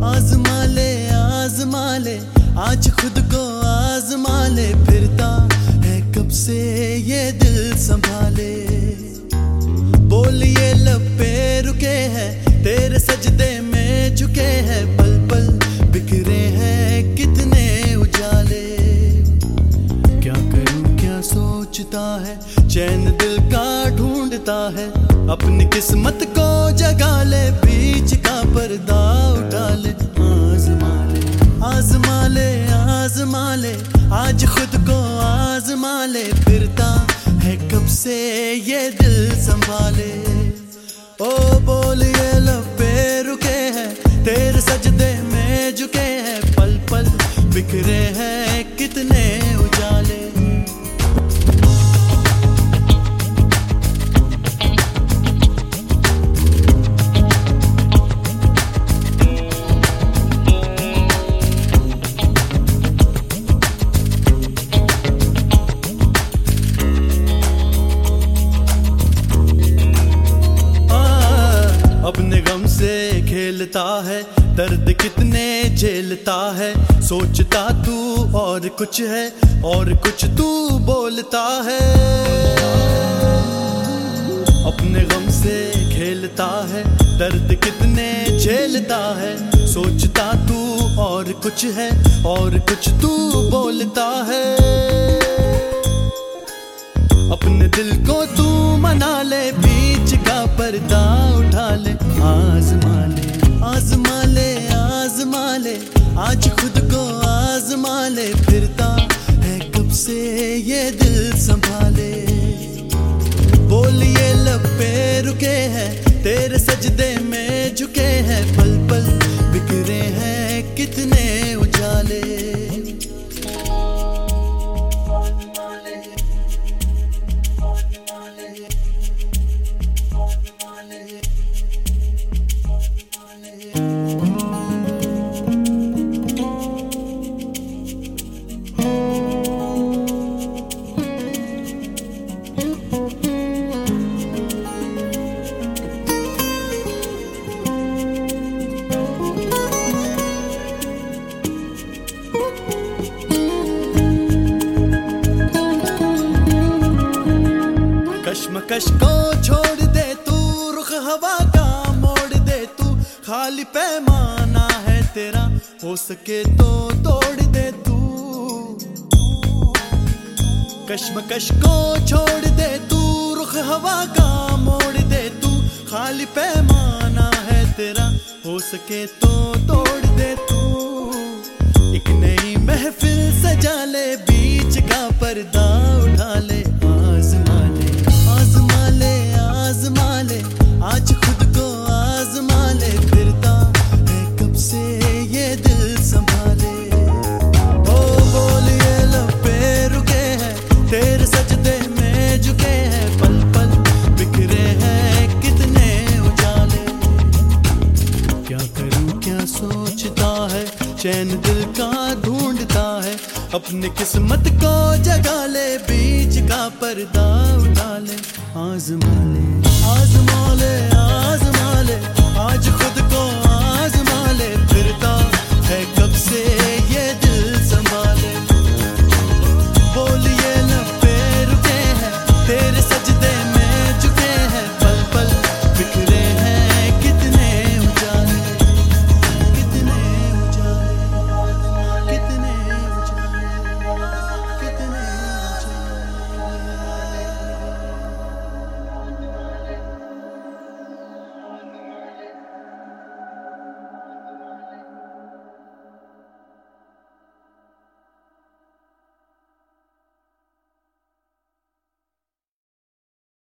आजमा ले आज खुद को आजमा ले, फिरता है कब से ये दिल संभाले। बोलिए लब पे रुके हैं, तेरे सजदे में झुके हैं, पल पल बिखरे हैं कितने उजाले। क्या करूं क्या सोचता है, चैन दिल का ढूंढता है, अपनी किस्मत को जगा ले, बीच का पर्दा उठा ले। आजमा ले आज खुद को आजमा ले, फिरता है कब से ये दिल संभाले। ओ बोलिए लब पे रुके हैं, तेरे सजदे में झुके हैं, पल पल बिखरे हैं कितने उजाले। अपने गम से खेलता है, दर्द कितने झेलता है, सोचता तू और कुछ है और कुछ तू बोलता है। अपने गम से खेलता है, दर्द कितने झेलता है, सोचता तू और कुछ है और कुछ तू बोलता है। अपने दिल को तू मना ले, बीच का पर्दा उठा ले। आजमा ले आज खुद को आजमा ले, फिरता है कब से ये दिल संभाले। बोलिए लब पे रुके हैं, तेरे सजदे में झुके हैं, पल पल बिखरे हैं कितने उजाले। कश्मकश को छोड़ दे तू, रुख हवा का मोड़ दे तू, खाली पैमाना है तेरा, हो सके तो तोड़ दे तू। कश्मकश को छोड़ दे तू, रुख हवा का मोड़ दे तू, खाली पैमाना है तेरा, हो सके तो तोड़ दे तू। एक नई महफिल सजा ले, बीच का पर्दा उठा ले। आजमा ले आज खुद को आजमा ले, फिरता है कब से ये दिल संभाले। ओ बोलिए लब पे रुके हैं, तेरे सजदे में झुके हैं, पल पल बिखरे हैं कितने उजाले। क्या करूं क्या सोचता है, चैन दिल का ढूंढता है, अपनी किस्मत को जगा ले, बीच का पर्दा उठा ले। आजमा ले